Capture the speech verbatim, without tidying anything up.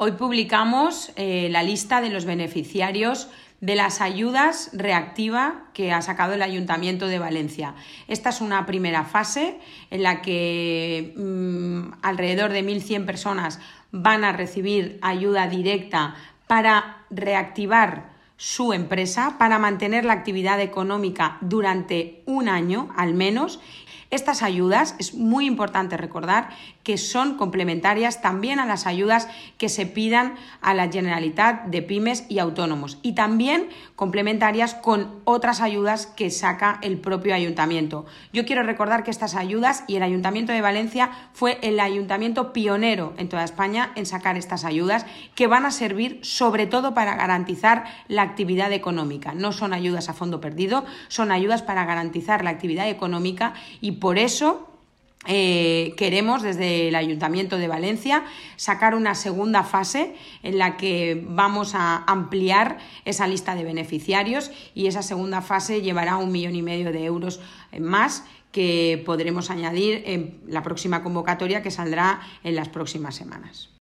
Hoy publicamos eh, la lista de los beneficiarios de las ayudas reactiva que ha sacado el Ayuntamiento de Valencia. Esta es una primera fase en la que mmm, alrededor de mil cien personas van a recibir ayuda directa para reactivar su empresa, para mantener la actividad económica durante un año al menos. Estas ayudas, es muy importante recordar que son complementarias también a las ayudas que se pidan a la Generalitat de pymes y autónomos, y también complementarias con otras ayudas que saca el propio ayuntamiento. Yo quiero recordar que estas ayudas, y el Ayuntamiento de Valencia fue el ayuntamiento pionero en toda España en sacar estas ayudas, que van a servir sobre todo para garantizar la actividad económica. No son ayudas a fondo perdido, son ayudas para garantizar la actividad económica, y por eso Eh, queremos desde el Ayuntamiento de Valencia sacar una segunda fase en la que vamos a ampliar esa lista de beneficiarios, y esa segunda fase llevará un millón y medio de euros más que podremos añadir en la próxima convocatoria que saldrá en las próximas semanas.